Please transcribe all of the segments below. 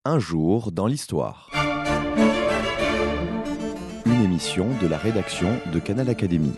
Un jour dans l'histoire. Une émission de la rédaction de Canal Académie.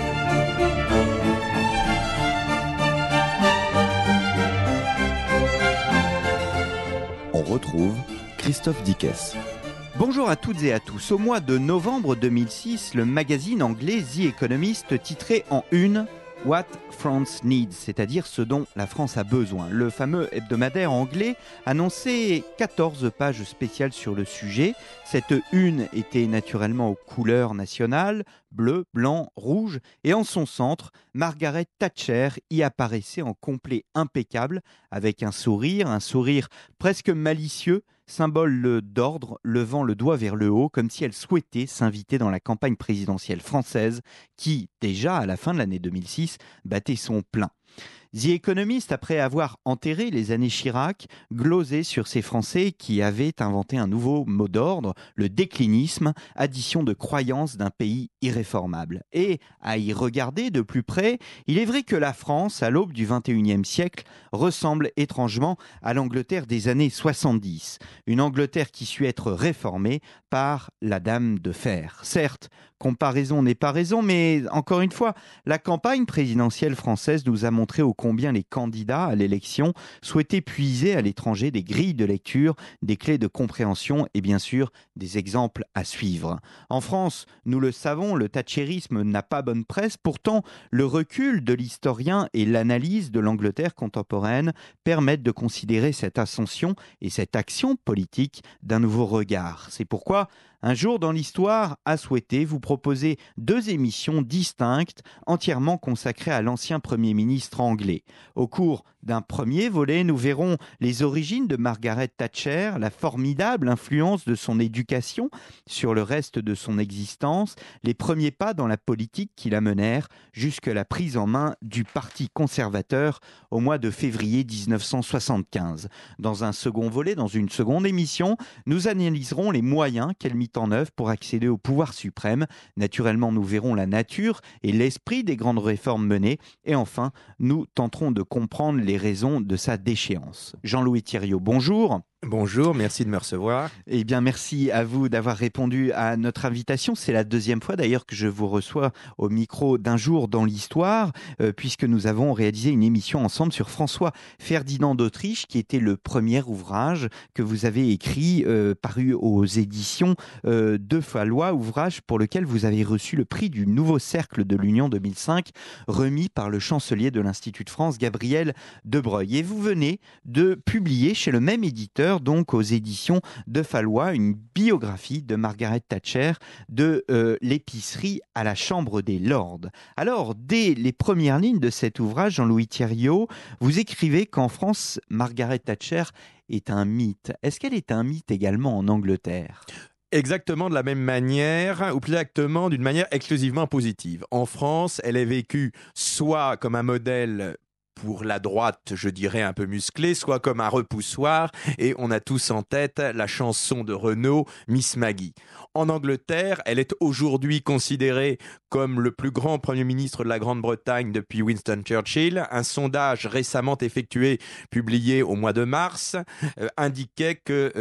On retrouve Christophe Dickès. Bonjour à toutes et à tous. Au mois de novembre 2006, le magazine anglais The Economist titrait en une « What France Needs », c'est-à-dire ce dont la France a besoin. Le fameux hebdomadaire anglais annonçait 14 pages spéciales sur le sujet. Cette une était naturellement aux couleurs nationales, bleu, blanc, rouge, et en son centre, Margaret Thatcher y apparaissait en complet impeccable, avec un sourire presque malicieux, symbole d'ordre, levant le doigt vers le haut, comme si elle souhaitait s'inviter dans la campagne présidentielle française qui, déjà à la fin de l'année 2006, battait son plein. The Economist, après avoir enterré les années Chirac, glosait sur ces Français qui avaient inventé un nouveau mot d'ordre, le déclinisme, addition de croyances d'un pays irréformable. Et, à y regarder de plus près, il est vrai que la France, à l'aube du XXIe siècle, ressemble étrangement à l'Angleterre des années 70. Une Angleterre qui sut être réformée par la Dame de Fer. Certes, comparaison n'est pas raison, mais encore une fois, la campagne présidentielle française nous a montré ô combien les candidats à l'élection souhaitaient puiser à l'étranger des grilles de lecture, des clés de compréhension et bien sûr des exemples à suivre. En France, nous le savons, le thatchérisme n'a pas bonne presse. Pourtant, le recul de l'historien et l'analyse de l'Angleterre contemporaine permettent de considérer cette ascension et cette action politique d'un nouveau regard. C'est pourquoi Un jour dans l'histoire a souhaité vous proposer 2 émissions distinctes entièrement consacrées à l'ancien Premier ministre anglais. Au cours d'un premier volet, nous verrons les origines de Margaret Thatcher, la formidable influence de son éducation sur le reste de son existence, les premiers pas dans la politique qui la menèrent jusqu'à la prise en main du Parti conservateur au mois de février 1975. Dans un second volet, dans une seconde émission, nous analyserons les moyens qu'elle mit en œuvre pour accéder au pouvoir suprême. Naturellement, nous verrons la nature et l'esprit des grandes réformes menées. Et enfin, nous tenterons de comprendre les raisons de sa déchéance. Jean-Louis Thiriot, bonjour. Bonjour, merci de me recevoir. Eh bien, merci à vous d'avoir répondu à notre invitation. C'est la 2e fois d'ailleurs que je vous reçois au micro d'Un jour dans l'histoire, puisque nous avons réalisé une émission ensemble sur François Ferdinand d'Autriche, qui était le premier ouvrage que vous avez écrit, paru aux éditions de Fallois, ouvrage pour lequel vous avez reçu le prix du Nouveau Cercle de l'Union 2005, remis par le chancelier de l'Institut de France, Gabriel Debreuil. Et vous venez de publier chez le même éditeur, donc aux éditions de Fallois, une biographie de Margaret Thatcher, de l'épicerie à la Chambre des Lords. Alors, dès les premières lignes de cet ouvrage, Jean-Louis Thiriot, vous écrivez qu'en France, Margaret Thatcher est un mythe. Est-ce qu'elle est un mythe également en Angleterre ? Exactement de la même manière, ou plus exactement d'une manière exclusivement positive. En France, elle est vécue soit comme un modèle pour la droite, je dirais un peu musclé, soit comme un repoussoir, et on a tous en tête la chanson de Renaud, Miss Maggie. En Angleterre, elle est aujourd'hui considérée comme le plus grand Premier ministre de la Grande-Bretagne depuis Winston Churchill. Un sondage récemment effectué, publié au mois de mars, indiquait que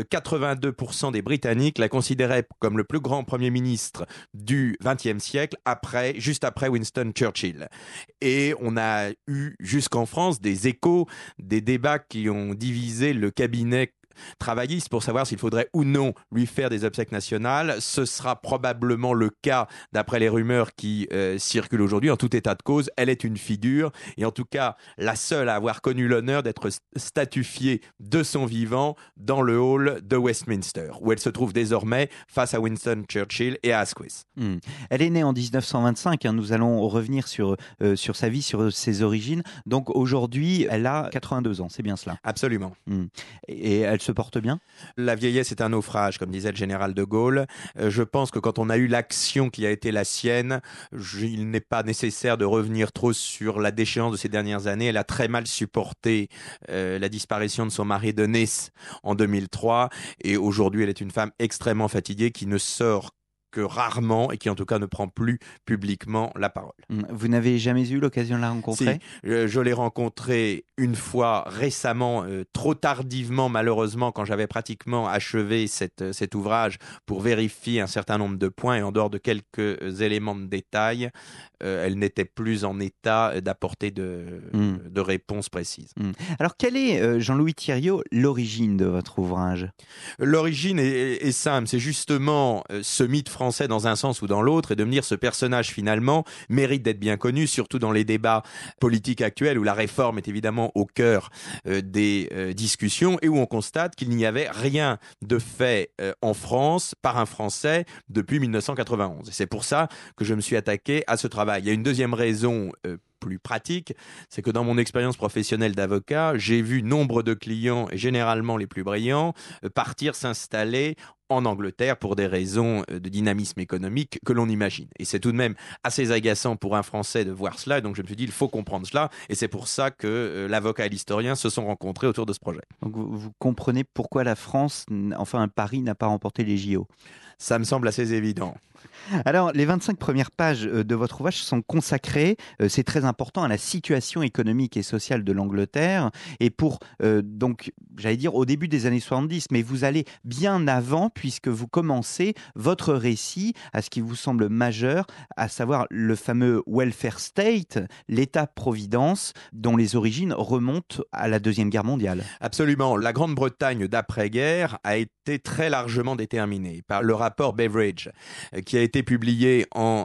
82% des Britanniques la considéraient comme le plus grand Premier ministre du XXe siècle, juste après Winston Churchill. Et on a eu jusqu'en France des échos, des débats qui ont divisé le cabinet travailliste pour savoir s'il faudrait ou non lui faire des obsèques nationales. Ce sera probablement le cas d'après les rumeurs qui circulent aujourd'hui. En tout état de cause, elle est une figure et en tout cas la seule à avoir connu l'honneur d'être statufiée de son vivant dans le hall de Westminster, où elle se trouve désormais face à Winston Churchill et à Asquith. Elle est née en 1925, nous allons revenir sur sa vie, sur ses origines. Donc aujourd'hui, elle a 82 ans, c'est bien cela ? Absolument. Et elle se porte bien ? La vieillesse est un naufrage, comme disait le général de Gaulle. Je pense que quand on a eu l'action qui a été la sienne, il n'est pas nécessaire de revenir trop sur la déchéance de ces dernières années. Elle a très mal supporté la disparition de son mari de Nice en 2003. Et aujourd'hui, elle est une femme extrêmement fatiguée qui ne sort que rarement et qui en tout cas ne prend plus publiquement la parole. Vous n'avez jamais eu l'occasion de la rencontrer ? Si, je l'ai rencontrée une fois récemment, trop tardivement malheureusement, quand j'avais pratiquement achevé cet ouvrage pour vérifier un certain nombre de points, et en dehors de quelques éléments de détail, elle n'était plus en état d'apporter de réponses précises. Alors quelle est, Jean-Louis Thiriot, l'origine de votre ouvrage ? L'origine est simple, c'est justement ce mythe français dans un sens ou dans l'autre, et de me dire ce personnage finalement mérite d'être bien connu, surtout dans les débats politiques actuels où la réforme est évidemment au cœur des discussions et où on constate qu'il n'y avait rien de fait en France par un Français depuis 1991. Et c'est pour ça que je me suis attaqué à ce travail. Il y a une deuxième raison plus pratique, c'est que dans mon expérience professionnelle d'avocat, j'ai vu nombre de clients, et généralement les plus brillants, partir s'installer en Angleterre pour des raisons de dynamisme économique que l'on imagine. Et c'est tout de même assez agaçant pour un Français de voir cela, donc je me suis dit, il faut comprendre cela, et c'est pour ça que l'avocat et l'historien se sont rencontrés autour de ce projet. Donc vous comprenez pourquoi la France, enfin Paris, n'a pas remporté les JO ? Ça me semble assez évident. Alors, les 25 premières pages de votre ouvrage sont consacrées, c'est très important, à la situation économique et sociale de l'Angleterre. Et pour, donc, j'allais dire au début des années 70, mais vous allez bien avant, puisque vous commencez votre récit à ce qui vous semble majeur, à savoir le fameux welfare state, l'État-providence, dont les origines remontent à la Deuxième Guerre mondiale. Absolument. La Grande-Bretagne d'après-guerre a été très largement déterminée par le rapport Beveridge, qui a été publié en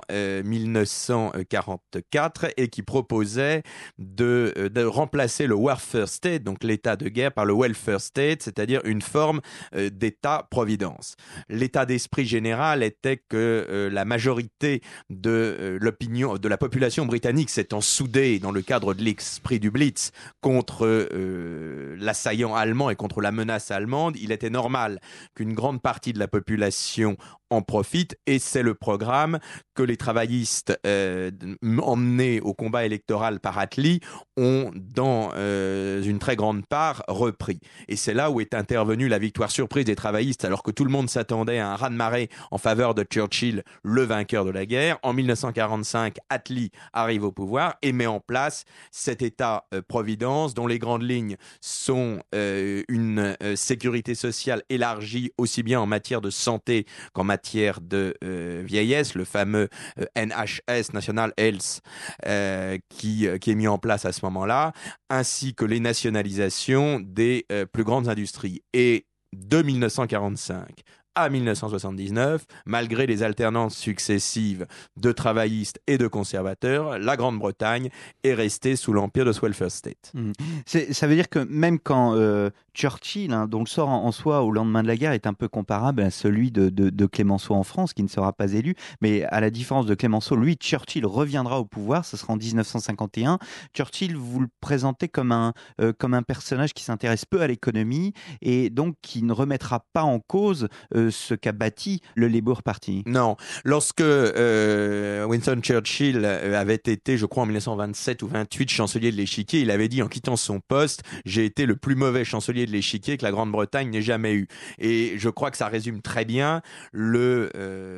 1944 et qui proposait de remplacer le warfare state, donc l'état de guerre, par le welfare state, c'est-à-dire une forme d'état-providence. L'état d'esprit général était que la majorité de l'opinion de la population britannique s'étant soudée dans le cadre de l'esprit du Blitz contre l'assaillant allemand et contre la menace allemande, il était normal qu'une grande partie de la population en profite, et c'est le programme que les travaillistes emmenés au combat électoral par Attlee ont dans une très grande part repris. Et c'est là où est intervenue la victoire surprise des travaillistes, alors que tout le monde s'attendait à un raz-de-marée en faveur de Churchill, le vainqueur de la guerre. En 1945, Attlee arrive au pouvoir et met en place cet État-providence dont les grandes lignes sont une sécurité sociale élargie aussi bien en matière de santé qu'en matière de vieillesse, le fameux NHS, National Health, qui est mis en place à ce moment-là, ainsi que les nationalisations des plus grandes industries. Et de 1945 à 1979, malgré les alternances successives de travaillistes et de conservateurs, la Grande-Bretagne est restée sous l'empire de ce welfare state. Ça veut dire que même quand Churchill, dont le sort en soi au lendemain de la guerre est un peu comparable à celui de Clémenceau en France, qui ne sera pas élu, mais à la différence de Clémenceau, lui, Churchill reviendra au pouvoir, ce sera en 1951. Churchill, vous le présentez comme un personnage qui s'intéresse peu à l'économie et donc qui ne remettra pas en cause ce qu'a bâti le Labour Party. Non. Lorsque Winston Churchill avait été, je crois, en 1927 ou 28 chancelier de l'échiquier, il avait dit en quittant son poste, j'ai été le plus mauvais chancelier de l'échiquier que la Grande-Bretagne n'ait jamais eu. Et je crois que ça résume très bien le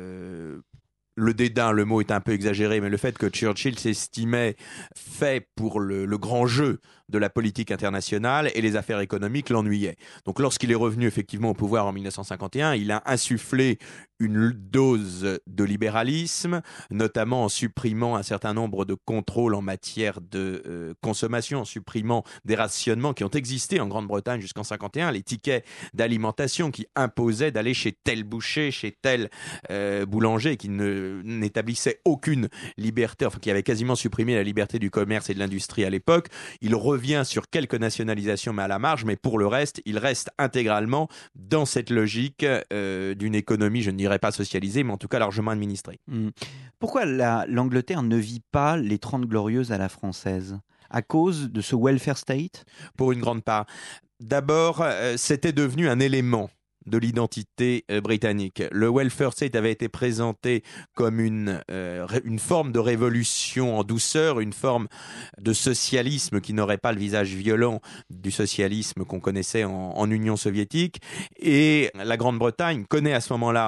dédain, le mot est un peu exagéré, mais le fait que Churchill s'estimait fait pour le grand jeu de la politique internationale et les affaires économiques l'ennuyaient. Donc lorsqu'il est revenu effectivement au pouvoir en 1951, il a insufflé une dose de libéralisme, notamment en supprimant un certain nombre de contrôles en matière de consommation, en supprimant des rationnements qui ont existé en Grande-Bretagne jusqu'en 1951, les tickets d'alimentation qui imposaient d'aller chez tel boucher, chez tel boulanger, qui n'établissait aucune liberté, enfin qui avait quasiment supprimé la liberté du commerce et de l'industrie à l'époque. Il revient sur quelques nationalisations mais à la marge, mais pour le reste, il reste intégralement dans cette logique d'une économie, je ne dirais pas socialisée, mais en tout cas largement administrée. Pourquoi l'Angleterre ne vit pas les 30 glorieuses à la française ? À cause de ce welfare state ? Pour une grande part. D'abord, c'était devenu un élément de l'identité britannique. Le welfare state avait été présenté comme une forme de révolution en douceur, une forme de socialisme qui n'aurait pas le visage violent du socialisme qu'on connaissait en Union soviétique. Et la Grande-Bretagne connaît à ce moment-là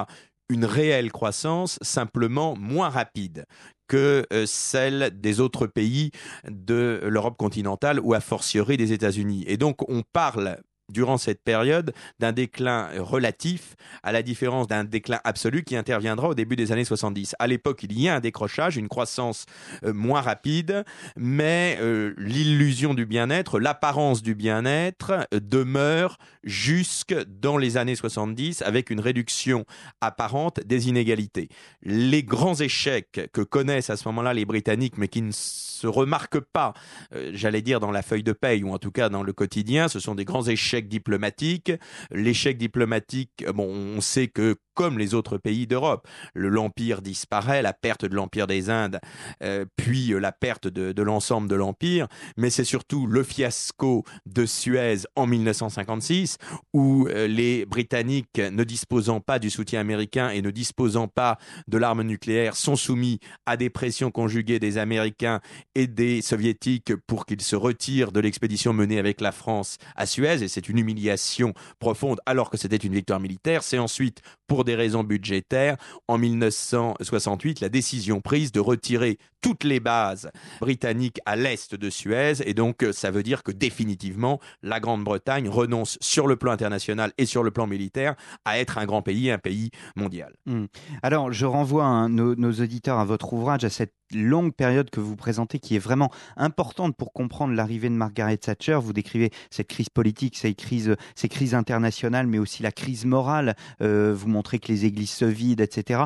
une réelle croissance, simplement moins rapide que celle des autres pays de l'Europe continentale ou a fortiori des États-Unis. Et donc on parle durant cette période d'un déclin relatif, à la différence d'un déclin absolu qui interviendra au début des années 70. À l'époque, il y a un décrochage, une croissance moins rapide, mais l'illusion du bien-être, l'apparence du bien-être demeure jusque dans les années 70 avec une réduction apparente des inégalités. Les grands échecs que connaissent à ce moment-là les Britanniques, mais qui ne se remarquent pas, j'allais dire dans la feuille de paye ou en tout cas dans le quotidien, ce sont des grands échecs diplomatiques. L'échec diplomatique, on sait que comme les autres pays d'Europe, l'Empire disparaît, la perte de l'Empire des Indes, puis la perte de l'ensemble de l'Empire, mais c'est surtout le fiasco de Suez en 1956, où les Britanniques, ne disposant pas du soutien américain et ne disposant pas de l'arme nucléaire, sont soumis à des pressions conjuguées des Américains et des Soviétiques pour qu'ils se retirent de l'expédition menée avec la France à Suez, et c'est une humiliation profonde alors que c'était une victoire militaire. C'est ensuite, pour des raisons budgétaires, en 1968, la décision prise de retirer toutes les bases britanniques à l'est de Suez, et donc ça veut dire que définitivement, la Grande-Bretagne renonce sur le plan international et sur le plan militaire à être un grand pays, un pays mondial. Alors, je renvoie nos auditeurs à votre ouvrage, à cette longue période que vous présentez, qui est vraiment importante pour comprendre l'arrivée de Margaret Thatcher. Vous décrivez cette crise politique, ces crises internationales, mais aussi la crise morale. Vous montrez que les églises se vident, etc.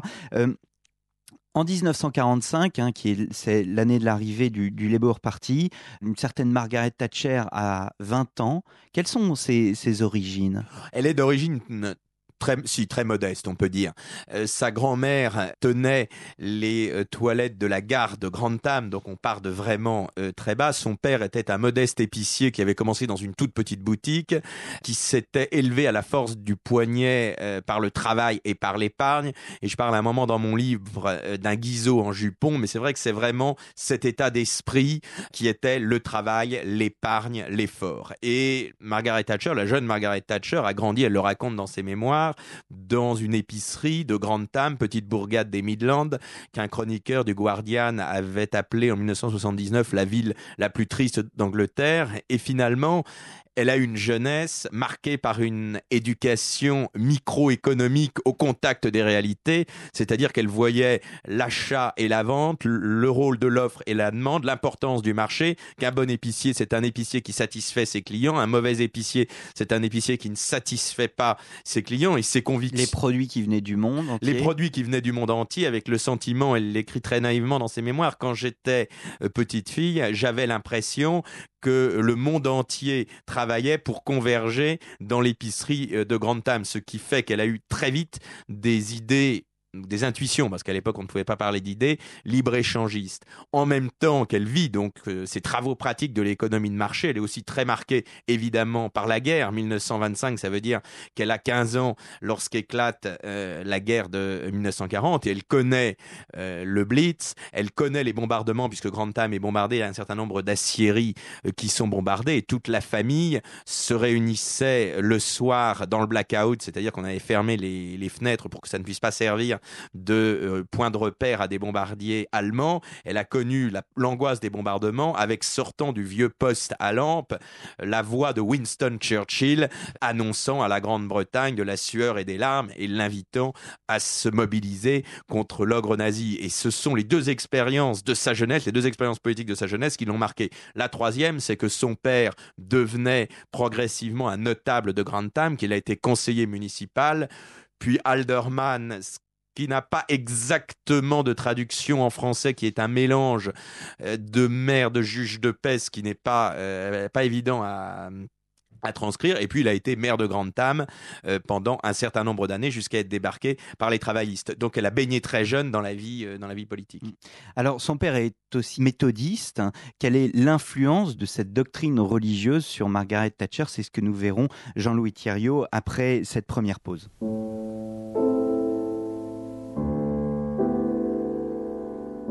En 1945, c'est l'année de l'arrivée du Labour Party, une certaine Margaret Thatcher a 20 ans. Quelles sont ses origines ? Elle est d'origine très modeste, on peut dire. Sa grand-mère tenait les toilettes de la gare de Grantham, donc on part de vraiment très bas. Son père était un modeste épicier qui avait commencé dans une toute petite boutique, qui s'était élevé à la force du poignet par le travail et par l'épargne. Et je parle à un moment dans mon livre d'un Guizot en jupon, mais c'est vrai que c'est vraiment cet état d'esprit qui était le travail, l'épargne, l'effort. Et Margaret Thatcher, la jeune Margaret Thatcher, a grandi, elle le raconte dans ses mémoires, dans une épicerie de Grantham, petite bourgade des Midlands, qu'un chroniqueur du Guardian avait appelé en 1979 la ville la plus triste d'Angleterre. Et finalement, elle a une jeunesse marquée par une éducation microéconomique au contact des réalités, c'est-à-dire qu'elle voyait l'achat et la vente, le rôle de l'offre et la demande, l'importance du marché, qu'un bon épicier, c'est un épicier qui satisfait ses clients, un mauvais épicier, c'est un épicier qui ne satisfait pas ses clients, et ses convictions. Les produits qui venaient du monde entier. Les produits qui venaient du monde entier, avec le sentiment, elle l'écrit très naïvement dans ses mémoires, quand j'étais petite fille, j'avais l'impression que le monde entier travaillait pour converger dans l'épicerie de Grantham, ce qui fait qu'elle a eu très vite des idées, des intuitions, parce qu'à l'époque on ne pouvait pas parler d'idées, libre-échangistes. En même temps qu'elle vit donc ses travaux pratiques de l'économie de marché, elle est aussi très marquée évidemment par la guerre. 1925, ça veut dire qu'elle a 15 ans lorsqu'éclate la guerre de 1940, et elle connaît le Blitz, elle connaît les bombardements, puisque Grantham est bombardé, il y a un certain nombre d'aciéries qui sont bombardées, et toute la famille se réunissait le soir dans le blackout, c'est-à-dire qu'on avait fermé les fenêtres pour que ça ne puisse pas servir de point de repère à des bombardiers allemands. Elle a connu l'angoisse des bombardements, avec, sortant du vieux poste à lampe, la voix de Winston Churchill annonçant à la Grande-Bretagne de la sueur et des larmes et l'invitant à se mobiliser contre l'ogre nazi. Et ce sont les deux expériences de sa jeunesse, les deux expériences politiques de sa jeunesse qui l'ont marqué. La troisième, c'est que son père devenait progressivement un notable de Grantham, qu'il a été conseiller municipal, puis alderman, qui n'a pas exactement de traduction en français, qui est un mélange de maire, de juge de paix, qui n'est pas évident à transcrire. Et puis il a été maire de Grantham pendant un certain nombre d'années, jusqu'à être débarqué par les travaillistes. Donc elle a baigné très jeune dans la vie politique. Alors son père est aussi méthodiste. Quelle est l'influence de cette doctrine religieuse sur Margaret Thatcher ? C'est ce que nous verrons, Jean-Louis Thiriot, après cette première pause.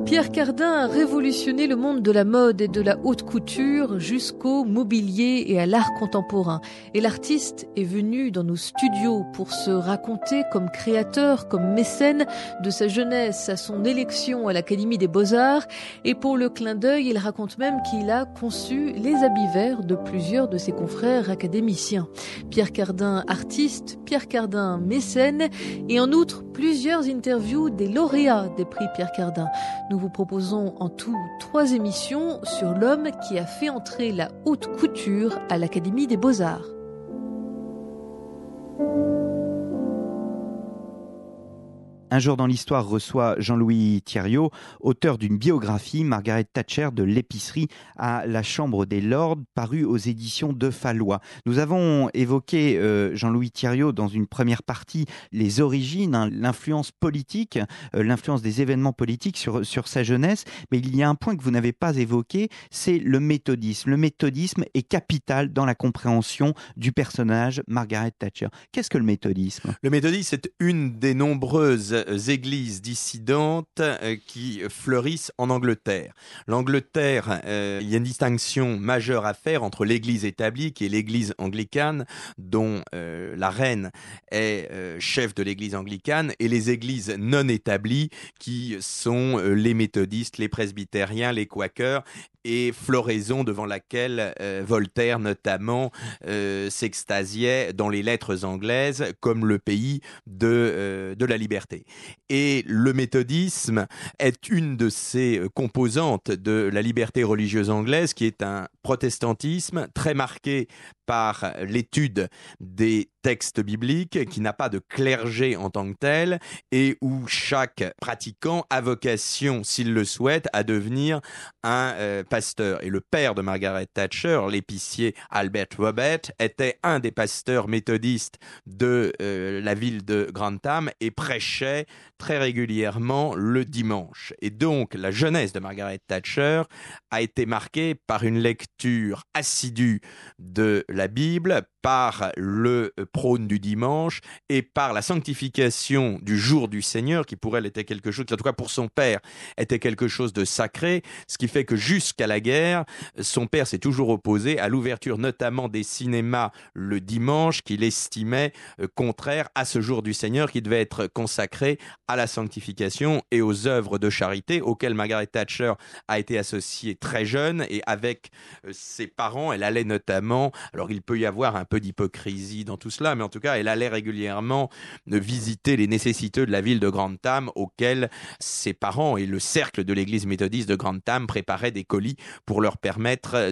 Pierre Cardin a révolutionné le monde de la mode et de la haute couture jusqu'au mobilier et à l'art contemporain. Et l'artiste est venu dans nos studios pour se raconter comme créateur, comme mécène de sa jeunesse à son élection à l'Académie des Beaux-Arts. Et pour le clin d'œil, il raconte même qu'il a conçu les habits verts de plusieurs de ses confrères académiciens. Pierre Cardin, artiste, Pierre Cardin, mécène, et en outre, plusieurs interviews des lauréats des prix Pierre Cardin. Nous vous proposons en tout 3 émissions sur l'homme qui a fait entrer la haute couture à l'Académie des Beaux-Arts. Un jour dans l'histoire reçoit Jean-Louis Thiriot, auteur d'une biographie, Margaret Thatcher de l'épicerie à la Chambre des Lords, parue aux éditions de Fallois. Nous avons évoqué, Jean-Louis Thiriot, dans une première partie, les origines, l'influence politique, l'influence des événements politiques sur sa jeunesse. Mais il y a un point que vous n'avez pas évoqué, c'est le méthodisme. Le méthodisme est capital dans la compréhension du personnage Margaret Thatcher. Qu'est-ce que le méthodisme ? Le méthodisme, c'est une des nombreuses églises dissidentes qui fleurissent en Angleterre. L'Angleterre, il y a une distinction majeure à faire entre l'église établie, qui est l'église anglicane, dont la reine est chef de l'église anglicane, et les églises non établies, qui sont les méthodistes, les presbytériens, les quakers, et floraison devant laquelle Voltaire notamment s'extasiait dans les lettres anglaises comme le pays de la liberté. Et le méthodisme est une de ces composantes de la liberté religieuse anglaise, qui est un protestantisme très marqué par l'étude des textes bibliques, qui n'a pas de clergé en tant que tel, et où chaque pratiquant a vocation, s'il le souhaite, à devenir un pasteur. Et le père de Margaret Thatcher, l'épicier Albert Robert, était un des pasteurs méthodistes de la ville de Grantham et prêchait très régulièrement le dimanche. Et donc, la jeunesse de Margaret Thatcher a été marquée par une lecture assidue de la Bible, par le prône du dimanche et par la sanctification du jour du Seigneur, qui pour elle était quelque chose, en tout cas pour son père, était quelque chose de sacré, ce qui fait que jusqu'à la guerre, son père s'est toujours opposé à l'ouverture notamment des cinémas le dimanche, qu'il estimait contraire à ce jour du Seigneur qui devait être consacré à la sanctification et aux œuvres de charité auxquelles Margaret Thatcher a été associée très jeune, et avec ses parents, elle allait notamment, alors il peut y avoir un peu d'hypocrisie dans tout cela, mais en tout cas, elle allait régulièrement visiter les nécessiteux de la ville de Grantham, auxquels ses parents et le cercle de l'église méthodiste de Grantham préparaient des colis pour leur permettre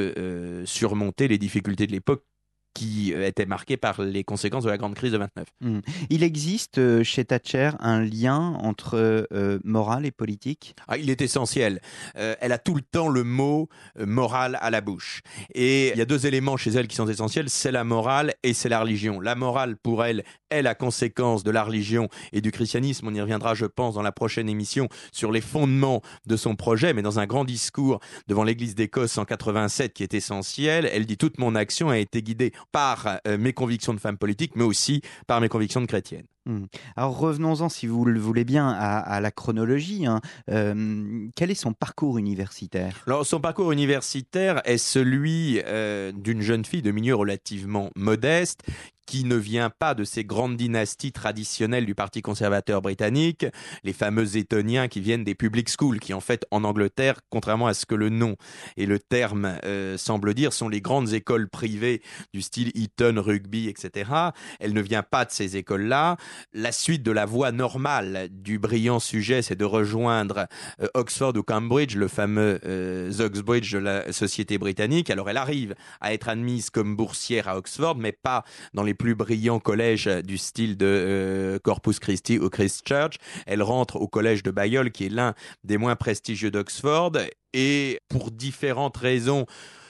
de surmonter les difficultés de l'époque qui était marquée par les conséquences de la grande crise de 29. Il existe chez Thatcher un lien entre morale et politique ? Il est essentiel. Elle a tout le temps le mot morale à la bouche. Et il y a 2 éléments chez elle qui sont essentiels, c'est la morale et c'est la religion. La morale, pour elle, est la conséquence de la religion et du christianisme. On y reviendra, je pense, dans la prochaine émission sur les fondements de son projet, mais dans un grand discours devant l'église d'Écosse en 87 qui est essentiel, elle dit « Toute mon action a été guidée par mes convictions de femme politique, mais aussi par mes convictions de chrétienne. » Alors revenons-en, si vous le voulez bien, à la chronologie. Quel est son parcours universitaire ? Alors, son parcours universitaire est celui d'une jeune fille de milieu relativement modeste, qui ne vient pas de ces grandes dynasties traditionnelles du Parti conservateur britannique, les fameux Etoniens qui viennent des public schools, qui en fait en Angleterre, contrairement à ce que le nom et le terme semblent dire, sont les grandes écoles privées du style Eton, Rugby, etc. Elle ne vient pas de ces écoles-là. La suite de la voie normale du brillant sujet, c'est de rejoindre Oxford ou Cambridge, le fameux Uxbridge de la société britannique. Alors elle arrive à être admise comme boursière à Oxford, mais pas dans les plus brillants collèges du style de Corpus Christi ou Christ Church. Elle rentre au collège de Balliol, qui est l'un des moins prestigieux d'Oxford, et pour différentes raisons,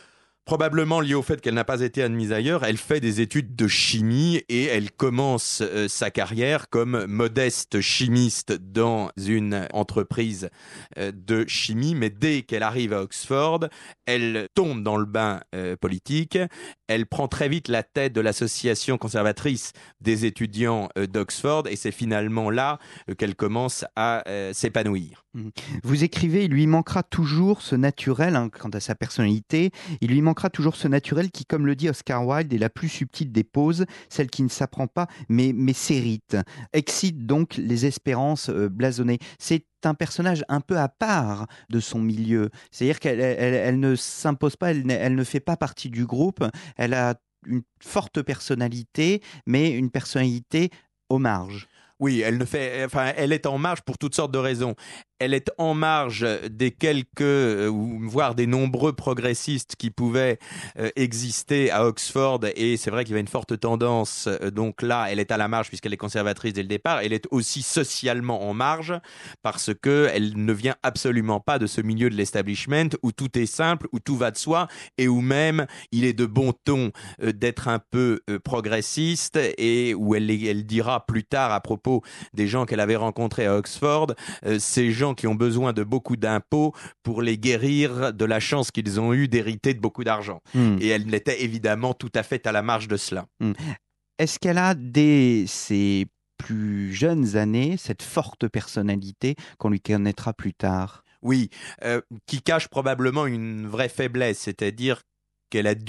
Probablement lié au fait qu'elle n'a pas été admise ailleurs, elle fait des études de chimie et elle commence sa carrière comme modeste chimiste dans une entreprise de chimie. Mais dès qu'elle arrive à Oxford, elle tombe dans le bain politique. Elle prend très vite la tête de l'association conservatrice des étudiants d'Oxford et c'est finalement là qu'elle commence à s'épanouir. Vous écrivez, il lui manquera toujours ce naturel, quant à sa personnalité, il lui manquera toujours ce naturel qui, comme le dit Oscar Wilde, est la plus subtile des poses, celle qui ne s'apprend pas mais s'hérite, excite donc les espérances blasonnées. C'est un personnage un peu à part de son milieu, c'est-à-dire qu'elle ne s'impose pas, elle ne fait pas partie du groupe, elle a une forte personnalité, mais une personnalité aux marges. Oui, elle est en marge pour toutes sortes de raisons. Elle est en marge des quelques, voire des nombreux progressistes qui pouvaient exister à Oxford. Et c'est vrai qu'il y avait une forte tendance. Donc là, elle est à la marge puisqu'elle est conservatrice dès le départ. Elle est aussi socialement en marge parce qu'elle ne vient absolument pas de ce milieu de l'establishment où tout est simple, où tout va de soi et où même il est de bon ton d'être un peu progressiste et où elle dira plus tard à propos des gens qu'elle avait rencontrés à Oxford, ces gens qui ont besoin de beaucoup d'impôts pour les guérir de la chance qu'ils ont eue d'hériter de beaucoup d'argent. Et elle était évidemment tout à fait à la marge de cela. Est-ce qu'elle a, dès ses plus jeunes années, cette forte personnalité qu'on lui connaîtra plus tard ? Oui, qui cache probablement une vraie faiblesse, c'est-à-dire qu'elle a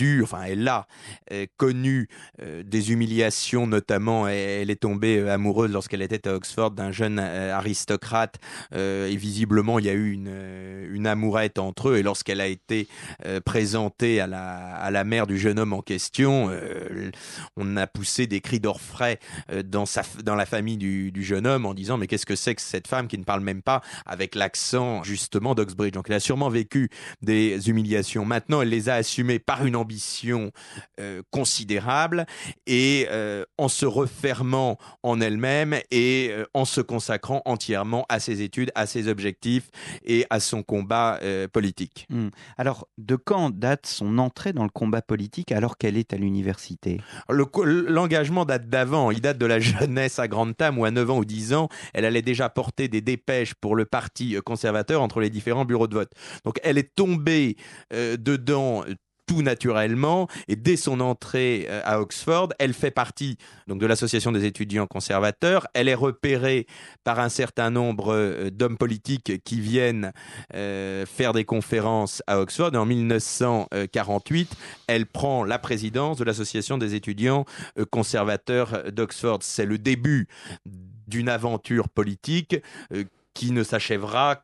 connu des humiliations, notamment elle est tombée amoureuse lorsqu'elle était à Oxford d'un jeune aristocrate et visiblement il y a eu une amourette entre eux et lorsqu'elle a été présentée à la mère du jeune homme en question, on a poussé des cris d'orfraie dans la famille du jeune homme en disant mais qu'est-ce que c'est que cette femme qui ne parle même pas avec l'accent justement d'Oxbridge. Donc elle a sûrement vécu des humiliations. Maintenant elle les a assumées par une ambition considérable et en se refermant en elle-même et en se consacrant entièrement à ses études, à ses objectifs et à son combat politique. Alors, de quand date son entrée dans le combat politique alors qu'elle est à l'université ? L'engagement date d'avant, il date de la jeunesse à Grantham où à 9 ans ou 10 ans, elle allait déjà porter des dépêches pour le parti conservateur entre les différents bureaux de vote. Donc elle est tombée dedans tout naturellement et dès son entrée à Oxford, elle fait partie donc de l'association des étudiants conservateurs. Elle est repérée par un certain nombre d'hommes politiques qui viennent faire des conférences à Oxford. Et en 1948, elle prend la présidence de l'association des étudiants conservateurs d'Oxford. C'est le début d'une aventure politique qui ne s'achèvera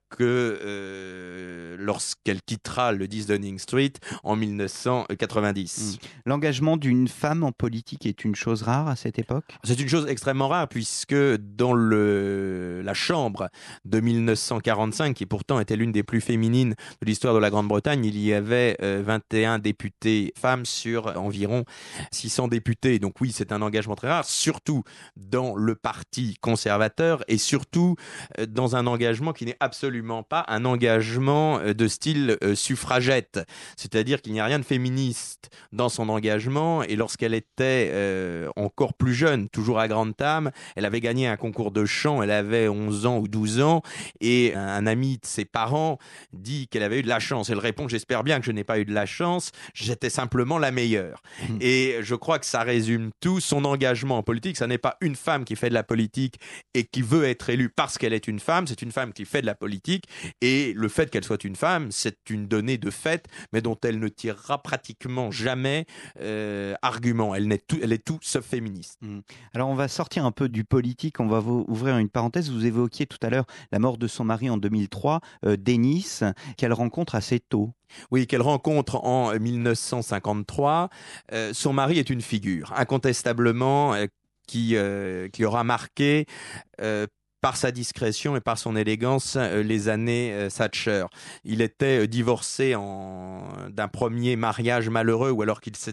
que lorsqu'elle quittera le 10 Downing Street en 1990. L'engagement d'une femme en politique est une chose rare à cette époque ? C'est une chose extrêmement rare puisque dans la Chambre de 1945, qui pourtant était l'une des plus féminines de l'histoire de la Grande-Bretagne, il y avait 21 députés femmes sur environ 600 députés. Donc oui, c'est un engagement très rare, surtout dans le parti conservateur et surtout dans un engagement qui n'est absolument pas un engagement de style suffragette. C'est-à-dire qu'il n'y a rien de féministe dans son engagement et lorsqu'elle était encore plus jeune, toujours à Grantham, elle avait gagné un concours de chant, elle avait 11 ans ou 12 ans et un ami de ses parents dit qu'elle avait eu de la chance. Elle répond « J'espère bien que je n'ai pas eu de la chance, j'étais simplement la meilleure ». Et je crois que ça résume tout. Son engagement en politique, ça n'est pas une femme qui fait de la politique et qui veut être élue parce qu'elle est une femme, c'est une femme qui fait de la politique et le fait qu'elle soit une femme, c'est une donnée de fait, mais dont elle ne tirera pratiquement jamais argument. Elle est tout sauf féministe. Alors on va sortir un peu du politique, on va ouvrir une parenthèse. Vous évoquiez tout à l'heure la mort de son mari en 2003, Dennis, qu'elle rencontre assez tôt. Oui, qu'elle rencontre en 1953. Son mari est une figure, incontestablement, qui aura marqué par sa discrétion et par son élégance les années Thatcher. Il était divorcé d'un premier mariage malheureux ou alors qu'il s'était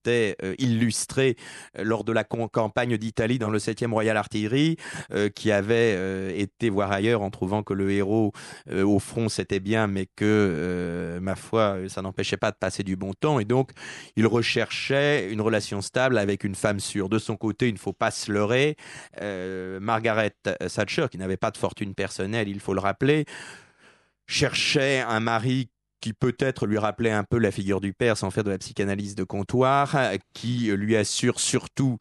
était illustré lors de la campagne d'Italie dans le 7e Royal Artillery, qui avait été voir ailleurs en trouvant que le héros au front c'était bien, mais que, ma foi, ça n'empêchait pas de passer du bon temps. Et donc, il recherchait une relation stable avec une femme sûre. De son côté, il ne faut pas se leurrer. Margaret Thatcher, qui n'avait pas de fortune personnelle, il faut le rappeler, cherchait un mari qui peut-être lui rappelait un peu la figure du père sans faire de la psychanalyse de comptoir, qui lui assure surtout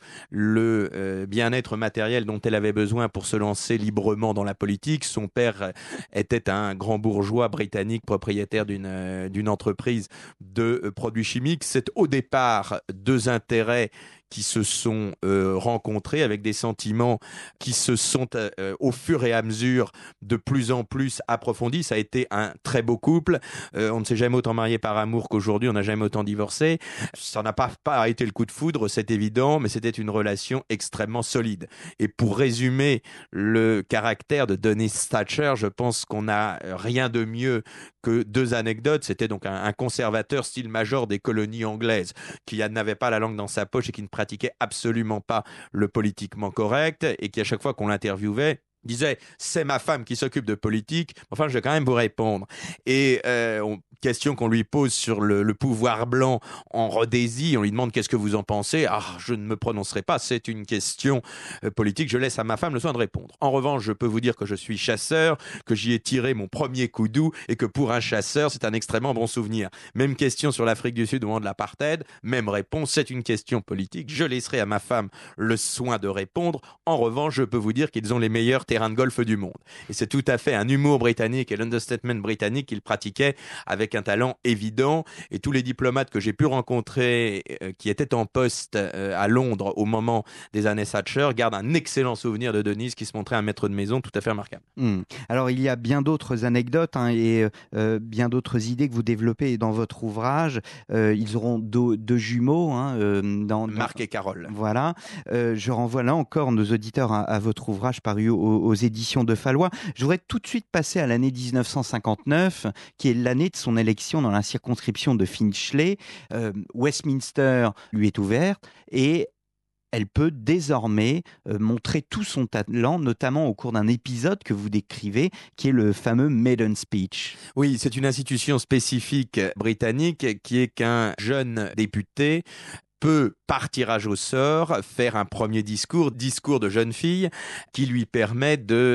le bien-être matériel dont elle avait besoin pour se lancer librement dans la politique. Son père était un grand bourgeois britannique propriétaire d'une entreprise de produits chimiques. C'est au départ deux intérêts qui se sont rencontrés avec des sentiments qui se sont au fur et à mesure de plus en plus approfondis. Ça a été un très beau couple. On ne s'est jamais autant marié par amour qu'aujourd'hui, on n'a jamais autant divorcé. Ça n'a pas été le coup de foudre, c'est évident, mais c'était une relation extrêmement solide. Et pour résumer le caractère de Dennis Thatcher, je pense qu'on n'a rien de mieux que deux anecdotes. C'était donc un conservateur style major des colonies anglaises qui n'avait pas la langue dans sa poche et qui ne pratiquait absolument pas le politiquement correct et qui, à chaque fois qu'on l'interviewait, disait « c'est ma femme qui s'occupe de politique, enfin je vais quand même vous répondre ». Et question qu'on lui pose sur le pouvoir blanc en Rhodésie, on lui demande « qu'est-ce que vous en pensez ?» Ah, je ne me prononcerai pas, c'est une question politique, je laisse à ma femme le soin de répondre. En revanche, je peux vous dire que je suis chasseur, que j'y ai tiré mon premier coup doux et que pour un chasseur, c'est un extrêmement bon souvenir. Même question sur l'Afrique du Sud au moment de l'apartheid, même réponse, c'est une question politique, je laisserai à ma femme le soin de répondre. En revanche, je peux vous dire qu'ils ont les meilleurs terrain de golf du monde. Et c'est tout à fait un humour britannique et l'understatement britannique qu'il pratiquait avec un talent évident. Et tous les diplomates que j'ai pu rencontrer qui étaient en poste à Londres au moment des années Thatcher gardent un excellent souvenir de Denise qui se montrait un maître de maison tout à fait remarquable. Alors il y a bien d'autres anecdotes et bien d'autres idées que vous développez dans votre ouvrage. Ils auront deux jumeaux. Dans Marc et Carole. Voilà. Je renvoie là encore nos auditeurs à votre ouvrage paru aux éditions de Fallois. Je voudrais tout de suite passer à l'année 1959, qui est l'année de son élection dans la circonscription de Finchley. Westminster lui est ouverte et elle peut désormais montrer tout son talent, notamment au cours d'un épisode que vous décrivez, qui est le fameux Maiden Speech. Oui, c'est une institution spécifique britannique qui est qu'un jeune député peut, par tirage au sort, faire un premier discours de jeune fille, qui lui permet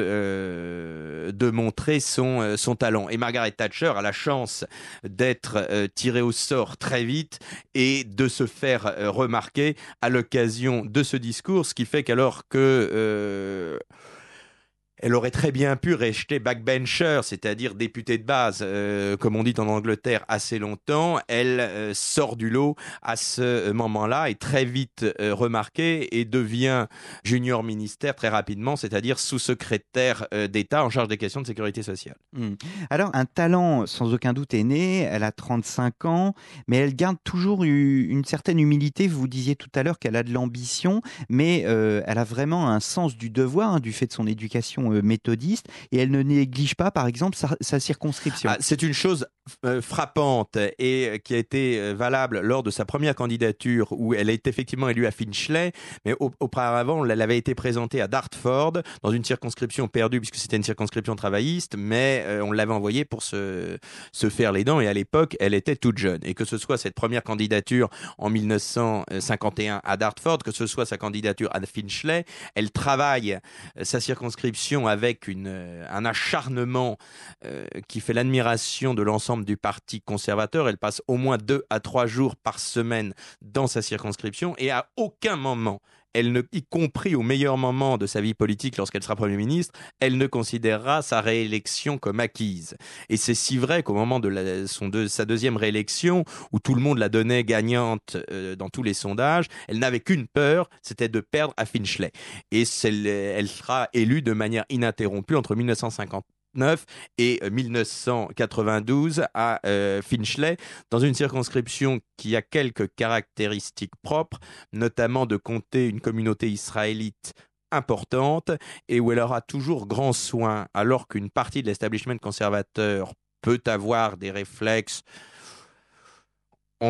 de montrer son talent. Et Margaret Thatcher a la chance d'être tirée au sort très vite et de se faire remarquer à l'occasion de ce discours, ce qui fait qu'alors que elle aurait très bien pu rester backbencher, c'est-à-dire député de base, comme on dit en Angleterre, assez longtemps. Elle sort du lot à ce moment-là, est très vite remarquée et devient junior ministère très rapidement, c'est-à-dire sous-secrétaire d'État en charge des questions de sécurité sociale. Alors, un talent sans aucun doute est né, elle a 35 ans, mais elle garde toujours une certaine humilité. Vous disiez tout à l'heure qu'elle a de l'ambition, mais elle a vraiment un sens du devoir, du fait de son éducation méthodiste, et elle ne néglige pas, par exemple, sa circonscription. C'est une chose frappante et qui a été valable lors de sa première candidature où elle est effectivement élue à Finchley, mais auparavant elle avait été présentée à Dartford dans une circonscription perdue puisque c'était une circonscription travailliste, mais on l'avait envoyée pour se faire les dents et à l'époque elle était toute jeune. Et que ce soit cette première candidature en 1951 à Dartford, que ce soit sa candidature à Finchley, elle travaille sa circonscription avec un acharnement qui fait l'admiration de l'ensemble du parti conservateur. Elle passe au moins 2 à 3 jours par semaine dans sa circonscription et à aucun moment, y compris au meilleur moment de sa vie politique lorsqu'elle sera Premier ministre, elle ne considérera sa réélection comme acquise. Et c'est si vrai qu'au moment de sa deuxième réélection, où tout le monde la donnait gagnante dans tous les sondages, elle n'avait qu'une peur, c'était de perdre à Finchley. Et elle sera élue de manière ininterrompue entre 1959 et 1992 à Finchley, dans une circonscription qui a quelques caractéristiques propres, notamment de compter une communauté israélite importante et où elle aura toujours grand soin, alors qu'une partie de l'establishment conservateur peut avoir des réflexes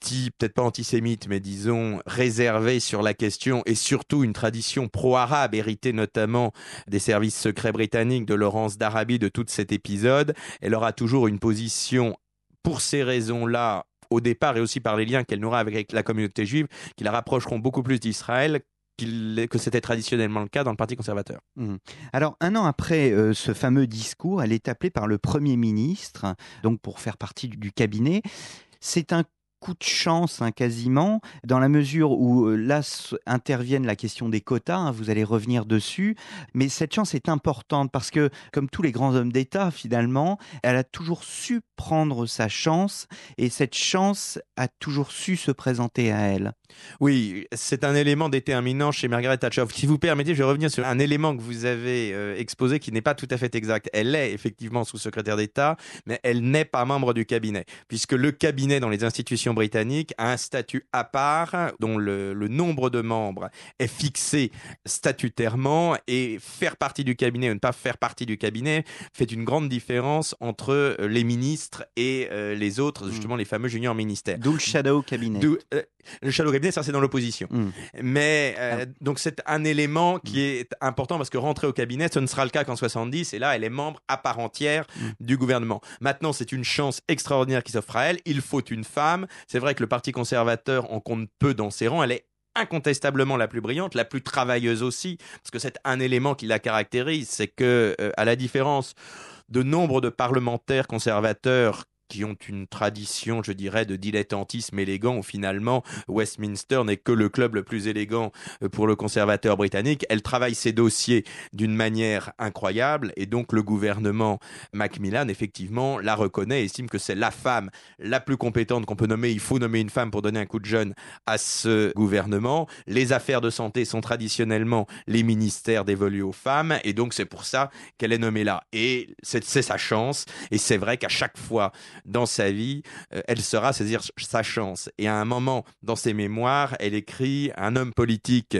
peut-être pas antisémite, mais disons réservé sur la question, et surtout une tradition pro-arabe héritée notamment des services secrets britanniques, de Laurence d'Arabie, de tout cet épisode. Elle aura toujours une position, pour ces raisons-là, au départ, et aussi par les liens qu'elle nourra avec la communauté juive, qui la rapprocheront beaucoup plus d'Israël que c'était traditionnellement le cas dans le Parti conservateur. Alors, un an après ce fameux discours, elle est appelée par le Premier ministre, donc pour faire partie du cabinet. C'est un coup de chance, quasiment, dans la mesure où là interviennent la question des quotas, vous allez revenir dessus, mais cette chance est importante parce que, comme tous les grands hommes d'État, finalement, elle a toujours su prendre sa chance, et cette chance a toujours su se présenter à elle. Oui, c'est un élément déterminant chez Margaret Thatcher. Si vous permettez, je vais revenir sur un élément que vous avez exposé qui n'est pas tout à fait exact. Elle est effectivement sous-secrétaire d'État, mais elle n'est pas membre du cabinet, puisque le cabinet dans les institutions britanniques a un statut à part, dont le nombre de membres est fixé statutairement, et faire partie du cabinet ou ne pas faire partie du cabinet fait une grande différence entre les ministres et les autres, justement les fameux junior ministères. D'où le shadow cabinet. Le shadow cabinet, ça c'est dans l'opposition. Mais donc c'est un élément qui est important, parce que rentrer au cabinet, ce ne sera le cas qu'en 70, et là elle est membre à part entière du gouvernement. Maintenant, c'est une chance extraordinaire qui s'offre à elle. Il faut une femme. C'est vrai que le Parti conservateur en compte peu dans ses rangs. Elle est incontestablement la plus brillante, la plus travailleuse aussi, parce que c'est un élément qui la caractérise, c'est que à la différence de nombre de parlementaires conservateurs qui ont une tradition, je dirais, de dilettantisme élégant, où finalement Westminster n'est que le club le plus élégant pour le conservateur britannique. Elle travaille ses dossiers d'une manière incroyable, et donc le gouvernement Macmillan, effectivement, la reconnaît et estime que c'est la femme la plus compétente qu'on peut nommer. Il faut nommer une femme pour donner un coup de jeune à ce gouvernement. Les affaires de santé sont traditionnellement les ministères dévolus aux femmes, et donc c'est pour ça qu'elle est nommée là. Et c'est sa chance, et c'est vrai qu'à chaque fois dans sa vie, elle saura saisir sa chance. Et à un moment, dans ses mémoires, elle écrit « Un homme politique,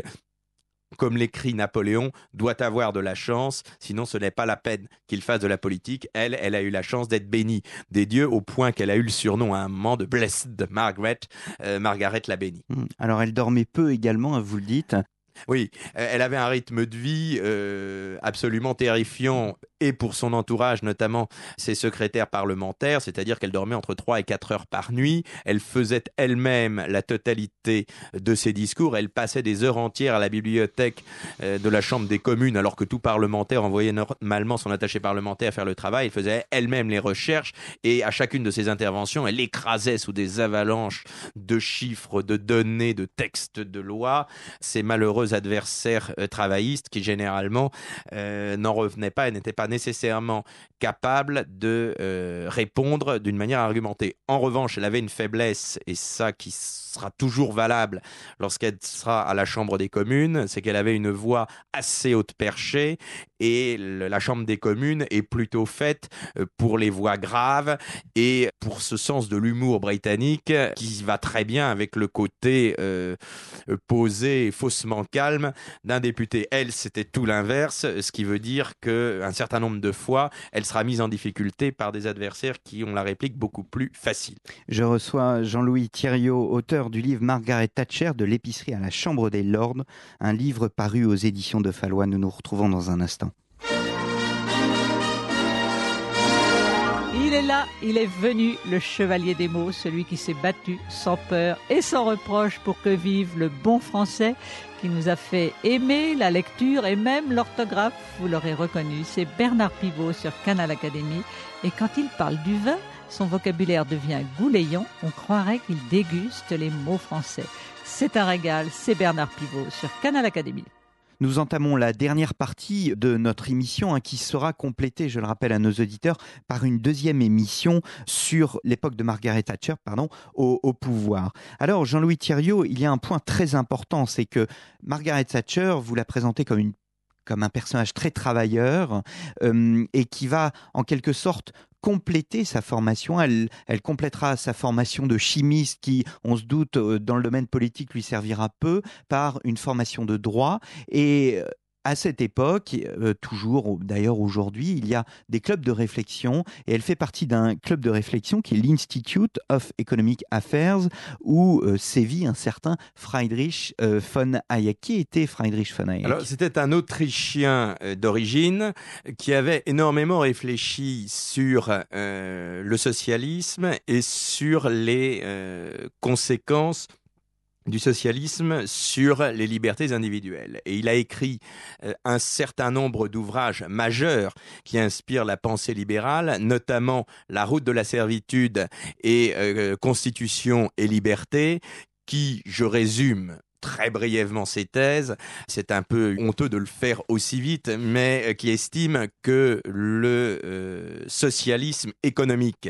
comme l'écrit Napoléon, doit avoir de la chance, sinon ce n'est pas la peine qu'il fasse de la politique. » Elle a eu la chance d'être bénie des dieux, au point qu'elle a eu le surnom à un moment de Blessed Margaret, Margaret la bénie. Alors elle dormait peu également, vous le dites. Oui, elle avait un rythme de vie absolument terrifiant, et pour son entourage, notamment ses secrétaires parlementaires, c'est-à-dire qu'elle dormait entre 3 et 4 heures par nuit. Elle faisait elle-même la totalité de ses discours. Elle passait des heures entières à la bibliothèque de la Chambre des communes, alors que tout parlementaire envoyait normalement son attaché parlementaire faire le travail. Elle faisait elle-même les recherches, et à chacune de ses interventions, elle écrasait sous des avalanches de chiffres, de données, de textes de loi ces malheureux adversaires travaillistes qui généralement n'en revenaient pas et n'étaient pas nécessairement capables de répondre d'une manière argumentée. En revanche, elle avait une faiblesse, et ça qui sera toujours valable lorsqu'elle sera à la Chambre des communes, c'est qu'elle avait une voix assez haute perchée, et la Chambre des communes est plutôt faite pour les voix graves et pour ce sens de l'humour britannique qui va très bien avec le côté posé et faussement calme d'un député. Elle, c'était tout l'inverse, ce qui veut dire qu'un certain nombre de fois, elle sera mise en difficulté par des adversaires qui ont la réplique beaucoup plus facile. Je reçois Jean-Louis Thiriot, auteur du livre Margaret Thatcher, de l'épicerie à la Chambre des Lords, un livre paru aux éditions de Fallois. Nous nous retrouvons dans un instant. Il est là, il est venu, le chevalier des mots, celui qui s'est battu sans peur et sans reproche pour que vive le bon français, qui nous a fait aimer la lecture et même l'orthographe, vous l'aurez reconnu. C'est Bernard Pivot sur Canal Académie, et quand il parle du vin, son vocabulaire devient gouléant, on croirait qu'il déguste les mots français. C'est un régal, c'est Bernard Pivot sur Canal Académie. Nous entamons la dernière partie de notre émission qui sera complétée, je le rappelle à nos auditeurs, par une deuxième émission sur l'époque de Margaret Thatcher au pouvoir. Alors Jean-Louis Thiriot, il y a un point très important, c'est que Margaret Thatcher, vous la présentez comme un personnage très travailleur et qui va en quelque sorte compléter sa formation. Elle complétera sa formation de chimiste qui, on se doute, dans le domaine politique lui servira peu, par une formation de droit. Et à cette époque, toujours d'ailleurs aujourd'hui, il y a des clubs de réflexion et elle fait partie d'un club de réflexion qui est l'Institute of Economic Affairs où sévit un certain Friedrich von Hayek. Qui était Friedrich von Hayek? Alors, c'était un Autrichien d'origine qui avait énormément réfléchi sur le socialisme et sur les conséquences du socialisme sur les libertés individuelles. Et il a écrit un certain nombre d'ouvrages majeurs qui inspirent la pensée libérale, notamment La route de la servitude et Constitution et liberté, qui, je résume très brièvement ces thèses, c'est un peu honteux de le faire aussi vite, mais qui estime que le socialisme économique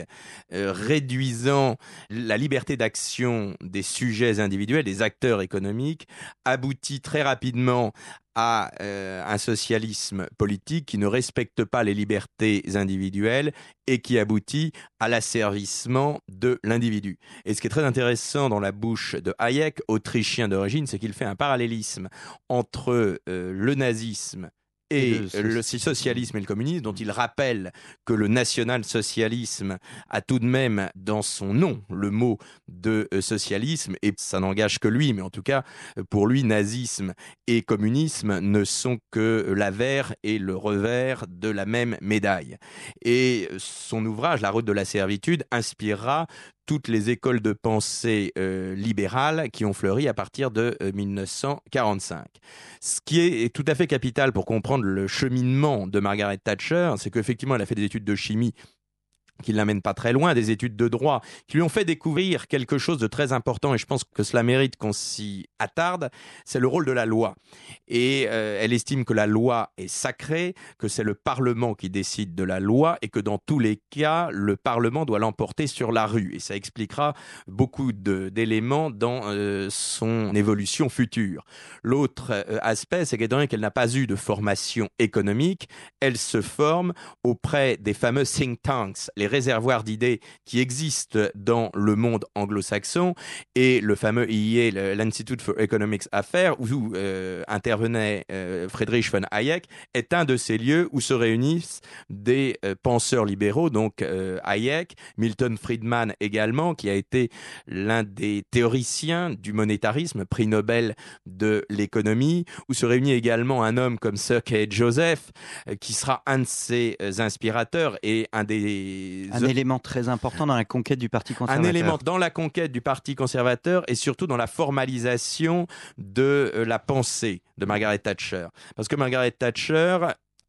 réduisant la liberté d'action des sujets individuels, des acteurs économiques, aboutit très rapidement à un socialisme politique qui ne respecte pas les libertés individuelles et qui aboutit à l'asservissement de l'individu. Et ce qui est très intéressant dans la bouche de Hayek, autrichien d'origine, c'est qu'il fait un parallélisme entre le nazisme et le socialisme et le communisme, dont il rappelle que le national-socialisme a tout de même dans son nom le mot de socialisme, et ça n'engage que lui, mais en tout cas, pour lui, nazisme et communisme ne sont que l'avers et le revers de la même médaille. Et son ouvrage, La route de la servitude, inspirera toutes les écoles de pensée libérales qui ont fleuri à partir de 1945. Ce qui est tout à fait capital pour comprendre le cheminement de Margaret Thatcher, c'est qu'effectivement, elle a fait des études de chimie qui ne l'amènent pas très loin, des études de droit, qui lui ont fait découvrir quelque chose de très important, et je pense que cela mérite qu'on s'y attarde, c'est le rôle de la loi. Et elle estime que la loi est sacrée, que c'est le Parlement qui décide de la loi, et que dans tous les cas, le Parlement doit l'emporter sur la rue. Et ça expliquera beaucoup d'éléments dans son évolution future. L'autre aspect, c'est qu'étant donné qu'elle n'a pas eu de formation économique, elle se forme auprès des fameux think tanks, les réservoirs d'idées qui existent dans le monde anglo-saxon, et le fameux IEA, l'Institute for Economic Affairs, où intervenait Friedrich von Hayek, est un de ces lieux où se réunissent des penseurs libéraux, donc Hayek, Milton Friedman également, qui a été l'un des théoriciens du monétarisme, prix Nobel de l'économie, où se réunit également un homme comme Sir K. Joseph, qui sera un de ses inspirateurs et un élément très important dans la conquête du Parti conservateur. Un élément dans la conquête du Parti conservateur et surtout dans la formalisation de la pensée de Margaret Thatcher. Parce que Margaret Thatcher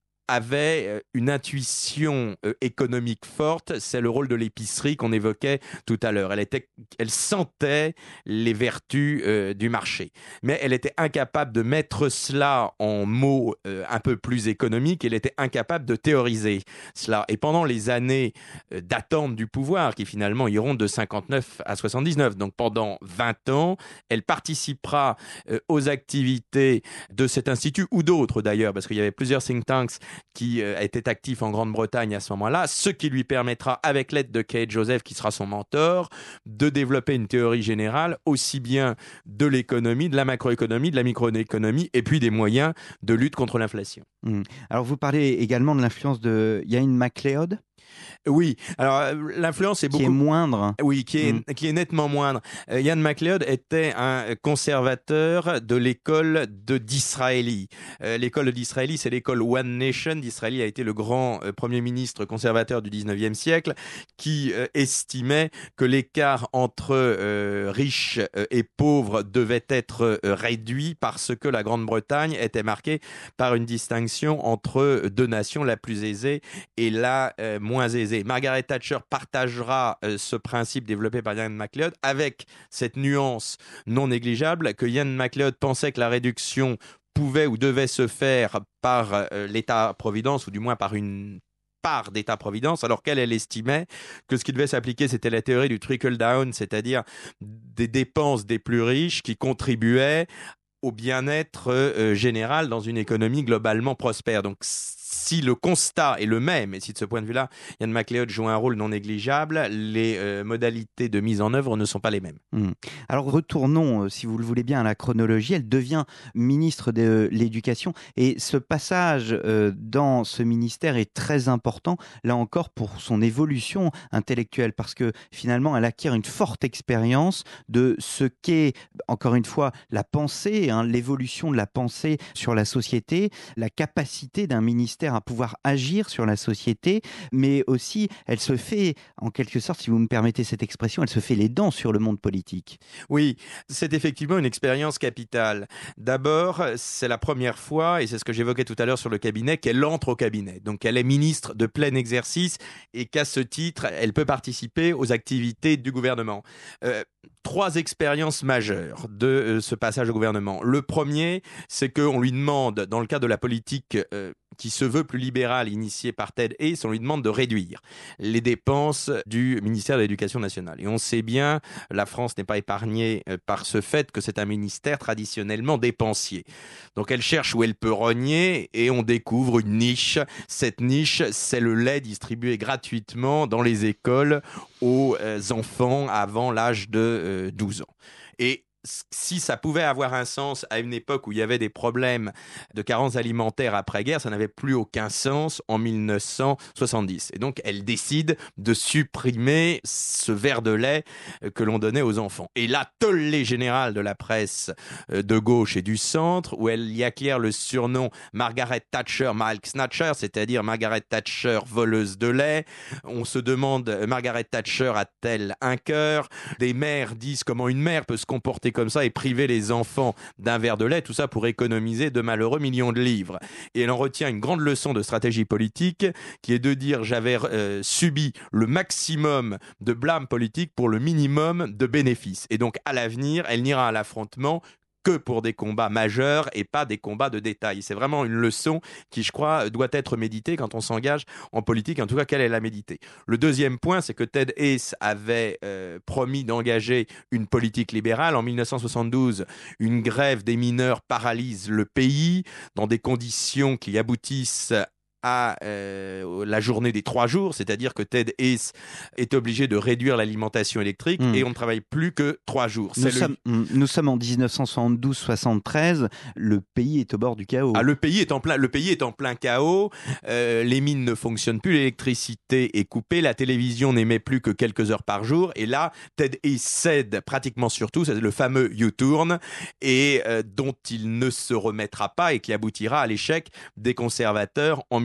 avait une intuition économique forte, c'est le rôle de l'épicerie qu'on évoquait tout à l'heure. Elle sentait les vertus du marché, mais elle était incapable de mettre cela en mots un peu plus économiques, elle était incapable de théoriser cela. Et pendant les années d'attente du pouvoir, qui finalement iront de 59 à 79, donc pendant 20 ans, elle participera aux activités de cet institut, ou d'autres d'ailleurs, parce qu'il y avait plusieurs think tanks qui était actif en Grande-Bretagne à ce moment-là, ce qui lui permettra, avec l'aide de Kate Joseph, qui sera son mentor, de développer une théorie générale, aussi bien de l'économie, de la macroéconomie, de la microéconomie, et puis des moyens de lutte contre l'inflation. Alors, vous parlez également de l'influence de Ian MacLeod. Oui, alors l'influence est beaucoup... Qui est moindre. Oui, qui est nettement moindre. Ian MacLeod était un conservateur de l'école de Disraeli. L'école de Disraeli, c'est l'école One Nation. Disraeli a été le grand premier ministre conservateur du 19e siècle qui estimait que l'écart entre riches et pauvres devait être réduit parce que la Grande-Bretagne était marquée par une distinction entre deux nations, la plus aisée et la moins aisée. Margaret Thatcher partagera ce principe développé par Ian MacLeod avec cette nuance non négligeable que Ian MacLeod pensait que la réduction pouvait ou devait se faire par l'État-providence, ou du moins par une part d'État-providence, alors qu'elle estimait que ce qui devait s'appliquer, c'était la théorie du trickle-down, c'est-à-dire des dépenses des plus riches qui contribuaient au bien-être général dans une économie globalement prospère. Donc si le constat est le même, et si de ce point de vue-là, Yann McLeod joue un rôle non négligeable, les modalités de mise en œuvre ne sont pas les mêmes. Alors retournons, si vous le voulez bien, à la chronologie. Elle devient ministre de l'Éducation et ce passage dans ce ministère est très important, là encore, pour son évolution intellectuelle, parce que finalement, elle acquiert une forte expérience de ce qu'est, encore une fois, la pensée, l'évolution de la pensée sur la société, la capacité d'un ministère à pouvoir agir sur la société, mais aussi elle se fait, en quelque sorte, si vous me permettez cette expression, elle se fait les dents sur le monde politique. Oui, c'est effectivement une expérience capitale. D'abord, c'est la première fois, et c'est ce que j'évoquais tout à l'heure sur le cabinet, qu'elle entre au cabinet. Donc elle est ministre de plein exercice et qu'à ce titre, elle peut participer aux activités du gouvernement. 3 expériences majeures de ce passage au gouvernement. Le premier, c'est qu'on lui demande, dans le cadre de la politique qui se veut plus libérale initiée par Ted Hayes, on lui demande de réduire les dépenses du ministère de l'Éducation nationale. Et on sait bien, la France n'est pas épargnée par ce fait que c'est un ministère traditionnellement dépensier. Donc elle cherche où elle peut rogner et on découvre une niche. Cette niche, c'est le lait distribué gratuitement dans les écoles aux enfants avant l'âge de 12 ans. Et si ça pouvait avoir un sens à une époque où il y avait des problèmes de carence alimentaire après-guerre, ça n'avait plus aucun sens en 1970. Et donc, elle décide de supprimer ce verre de lait que l'on donnait aux enfants. Et la tollée générale de la presse de gauche et du centre, où elle y acquiert le surnom Margaret Thatcher Milk Snatcher, c'est-à-dire Margaret Thatcher voleuse de lait. On se demande, Margaret Thatcher a-t-elle un cœur? Des mères disent comment une mère peut se comporter comme ça et priver les enfants d'un verre de lait, tout ça pour économiser de malheureux millions de livres. Et elle en retient une grande leçon de stratégie politique qui est de dire j'avais subi le maximum de blâme politique pour le minimum de bénéfices. Et donc à l'avenir, elle n'ira à l'affrontement que pour des combats majeurs et pas des combats de détail. C'est vraiment une leçon qui, je crois, doit être méditée quand on s'engage en politique. En tout cas, qu'elle est la méditer. Le deuxième point, c'est que Ted Hayes avait promis d'engager une politique libérale. En 1972, une grève des mineurs paralyse le pays dans des conditions qui aboutissent à la journée des 3 jours, c'est-à-dire que Ted Hayes est obligé de réduire l'alimentation électrique et on ne travaille plus que 3 jours. Nous sommes en 1972-73, le pays est au bord du chaos. Le pays est en plein chaos, les mines ne fonctionnent plus, l'électricité est coupée, la télévision n'émet plus que quelques heures par jour, et là, Ted Hayes cède pratiquement sur tout, c'est le fameux U-turn, et dont il ne se remettra pas et qui aboutira à l'échec des conservateurs en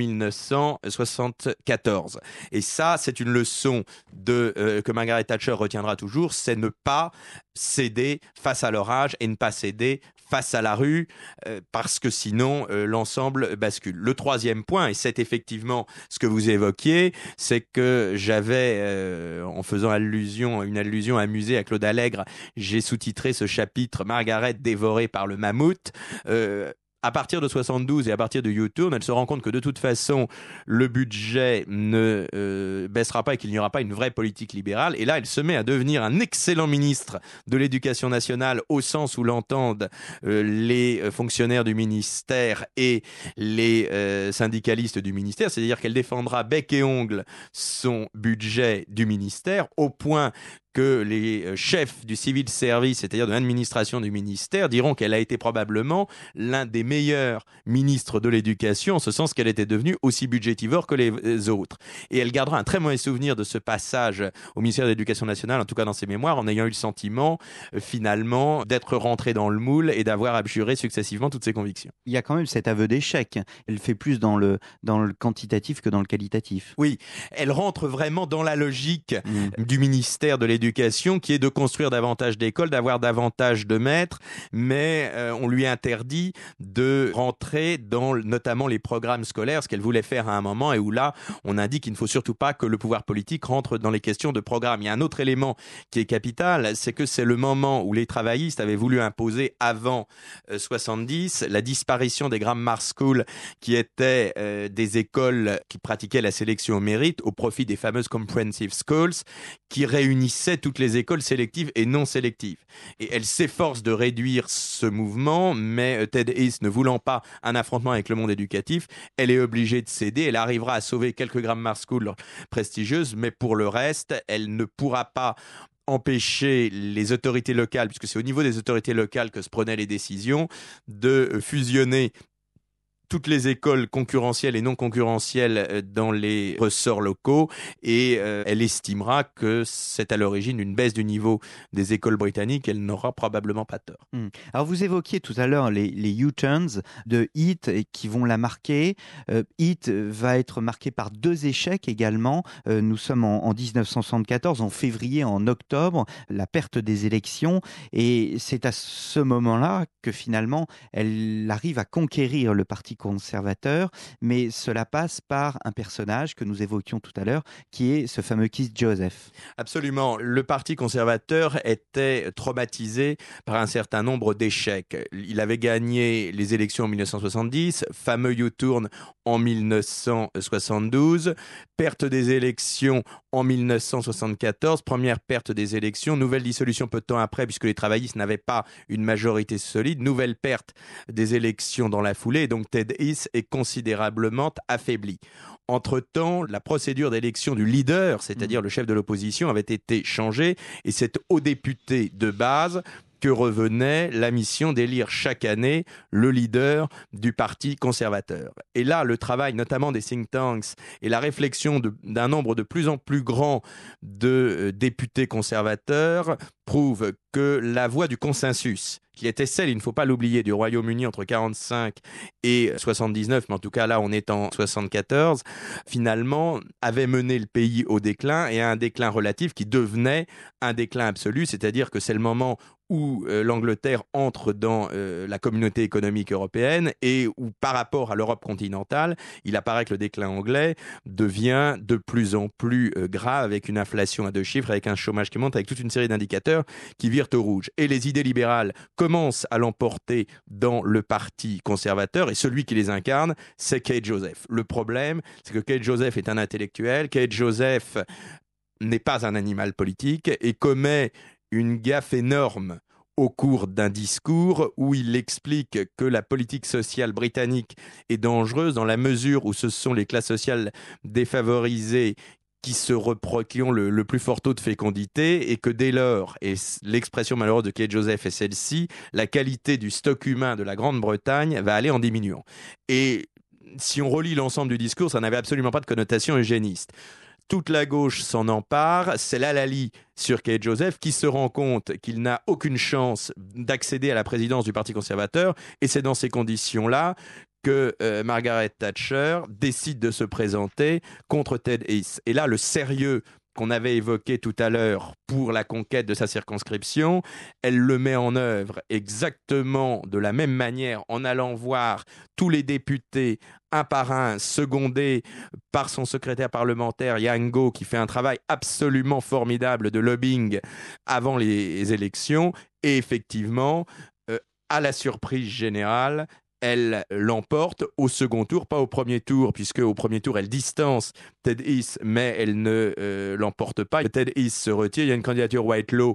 1974. Et ça, c'est une leçon que Margaret Thatcher retiendra toujours, c'est ne pas céder face à l'orage et ne pas céder face à la rue, parce que sinon, l'ensemble bascule. Le troisième point, et c'est effectivement ce que vous évoquiez, c'est que j'avais, en faisant une allusion amusée à Claude Allègre, j'ai sous-titré ce chapitre « Margaret dévorée par le mammouth ». À partir de 72 et à partir de U-turn, elle se rend compte que de toute façon, le budget ne baissera pas et qu'il n'y aura pas une vraie politique libérale. Et là, elle se met à devenir un excellent ministre de l'Éducation nationale au sens où l'entendent les fonctionnaires du ministère et les syndicalistes du ministère. C'est-à-dire qu'elle défendra bec et ongle son budget du ministère au point que les chefs du civil service, c'est-à-dire de l'administration du ministère, diront qu'elle a été probablement l'un des meilleurs ministres de l'éducation, en ce sens qu'elle était devenue aussi budgétivore que les autres. Et elle gardera un très mauvais souvenir de ce passage au ministère de l'Éducation nationale, en tout cas dans ses mémoires, en ayant eu le sentiment, finalement, d'être rentrée dans le moule et d'avoir abjuré successivement toutes ses convictions. Il y a quand même cet aveu d'échec. Elle fait plus dans le quantitatif que dans le qualitatif. Oui, elle rentre vraiment dans la logique du ministère de l'Éducation, qui est de construire davantage d'écoles, d'avoir davantage de maîtres, mais on lui interdit de rentrer dans notamment les programmes scolaires, ce qu'elle voulait faire à un moment, et où là, on indique qu'il ne faut surtout pas que le pouvoir politique rentre dans les questions de programme. Il y a un autre élément qui est capital, c'est que c'est le moment où les travaillistes avaient voulu imposer avant 70 la disparition des Grammar Schools, qui étaient des écoles qui pratiquaient la sélection au mérite au profit des fameuses Comprehensive Schools, qui réunissaient bannissait toutes les écoles sélectives et non sélectives. Et elle s'efforce de réduire ce mouvement, mais Ted Heath ne voulant pas un affrontement avec le monde éducatif, elle est obligée de céder. Elle arrivera à sauver quelques grammar schools prestigieuses, mais pour le reste, elle ne pourra pas empêcher les autorités locales, puisque c'est au niveau des autorités locales que se prenaient les décisions, de fusionner toutes les écoles concurrentielles et non concurrentielles dans les ressorts locaux, et elle estimera que c'est à l'origine d'une baisse du niveau des écoles britanniques. Elle n'aura probablement pas tort. Alors vous évoquiez tout à l'heure les U-turns de Heath qui vont la marquer. Heath va être marqué par 2 échecs également. Nous sommes en 1974, en février, en octobre, la perte des élections, et c'est à ce moment-là que finalement elle arrive à conquérir le parti conservateur, mais cela passe par un personnage que nous évoquions tout à l'heure, qui est ce fameux Keith Joseph. Absolument. Le Parti conservateur était traumatisé par un certain nombre d'échecs. Il avait gagné les élections en 1970, fameux U-turn en 1972, perte des élections en 1974, première perte des élections, nouvelle dissolution peu de temps après, puisque les travaillistes n'avaient pas une majorité solide, nouvelle perte des élections dans la foulée, et donc Ted Heath est considérablement affaibli. Entre-temps, la procédure d'élection du leader, c'est-à-dire le chef de l'opposition, avait été changée, et c'est aux députés de base que revenait la mission d'élire chaque année le leader du Parti conservateur. Et là, le travail notamment des think tanks et la réflexion d'un nombre de plus en plus grand de députés conservateurs prouvent que la voie du consensus, qui était celle, il ne faut pas l'oublier, du Royaume-Uni entre 45 et 79, mais en tout cas là on est en 74, finalement avait mené le pays au déclin, et à un déclin relatif qui devenait un déclin absolu, c'est-à-dire que c'est le moment où l'Angleterre entre dans la communauté économique européenne, et où par rapport à l'Europe continentale, il apparaît que le déclin anglais devient de plus en plus grave, avec une inflation à 2 chiffres, avec un chômage qui monte, avec toute une série d'indicateurs qui virent au rouge. Et les idées libérales commencent à l'emporter dans le Parti conservateur, et celui qui les incarne, c'est Keith Joseph. Le problème, c'est que Keith Joseph est un intellectuel, Keith Joseph n'est pas un animal politique, et commet une gaffe énorme au cours d'un discours où il explique que la politique sociale britannique est dangereuse dans la mesure où ce sont les classes sociales défavorisées qui ont le plus fort taux de fécondité, et que dès lors, et l'expression malheureuse de Keith Joseph est celle-ci, la qualité du stock humain de la Grande-Bretagne va aller en diminuant. Et si on relit l'ensemble du discours, ça n'avait absolument pas de connotation eugéniste. Toute la gauche s'en empare, c'est l'hallali sur Keith Joseph, qui se rend compte qu'il n'a aucune chance d'accéder à la présidence du Parti conservateur, et c'est dans ces conditions-là que Margaret Thatcher décide de se présenter contre Ted Heath. Et là, le sérieux qu'on avait évoqué tout à l'heure pour la conquête de sa circonscription, elle le met en œuvre exactement de la même manière, en allant voir tous les députés un par un, secondés par son secrétaire parlementaire Yango, qui fait un travail absolument formidable de lobbying avant les élections. Et effectivement, à la surprise générale, elle l'emporte au second tour, pas au premier tour, puisque au premier tour, elle distance Ted Heath, mais elle ne l'emporte pas. Ted Heath se retire, il y a une candidature Whitelaw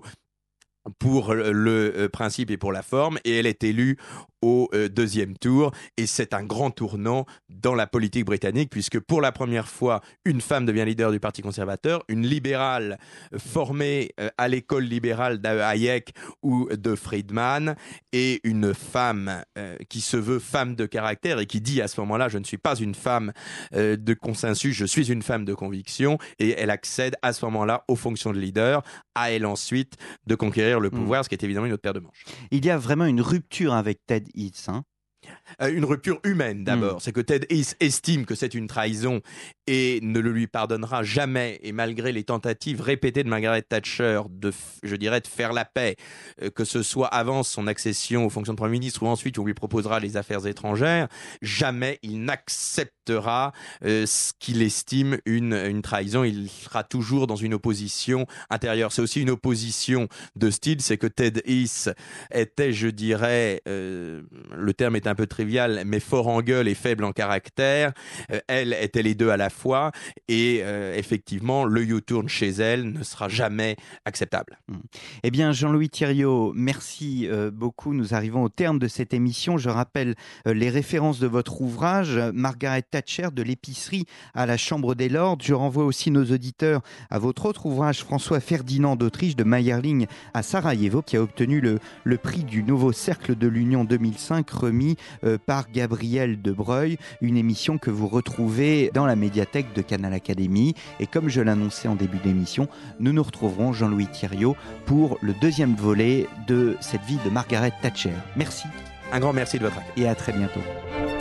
pour le principe et pour la forme, et elle est élue au 2e tour, et c'est un grand tournant dans la politique britannique, puisque pour la première fois, une femme devient leader du Parti conservateur, une libérale formée à l'école libérale de Hayek ou de Friedman, et une femme qui se veut femme de caractère et qui dit à ce moment-là, je ne suis pas une femme de consensus, je suis une femme de conviction, et elle accède à ce moment-là aux fonctions de leader, à elle ensuite de conquérir le pouvoir, ce qui est évidemment une autre paire de manches. Il y a vraiment une rupture avec Ted Heath, hein. Une rupture humaine d'abord, c'est que Ted Heath estime que c'est une trahison et ne le lui pardonnera jamais, et malgré les tentatives répétées de Margaret Thatcher de faire la paix, que ce soit avant son accession aux fonctions de Premier ministre ou ensuite on lui proposera les affaires étrangères, jamais il n'acceptera acceptera ce qu'il estime une trahison. Il sera toujours dans une opposition intérieure. C'est aussi une opposition de style, c'est que Ted Heath était, je dirais, le terme est un peu trivial, mais fort en gueule et faible en caractère. Elle était les deux à la fois, et effectivement, le U-turn chez elle ne sera jamais acceptable. Eh bien, Jean-Louis Thiriot, merci beaucoup. Nous arrivons au terme de cette émission. Je rappelle les références de votre ouvrage, Margaret Thatcher, de l'épicerie à la Chambre des Lords. Je renvoie aussi nos auditeurs à votre autre ouvrage, François Ferdinand d'Autriche, de Mayerling à Sarajevo, qui a obtenu le prix du Nouveau Cercle de l'Union 2005, remis par Gabriel de Breuil, une émission que vous retrouvez dans la médiathèque de Canal Académie. Et comme je l'annonçais en début d'émission, nous nous retrouverons, Jean-Louis Thiriot, pour le deuxième volet de cette vie de Margaret Thatcher. Merci. Un grand merci de votre accueil. Et à très bientôt.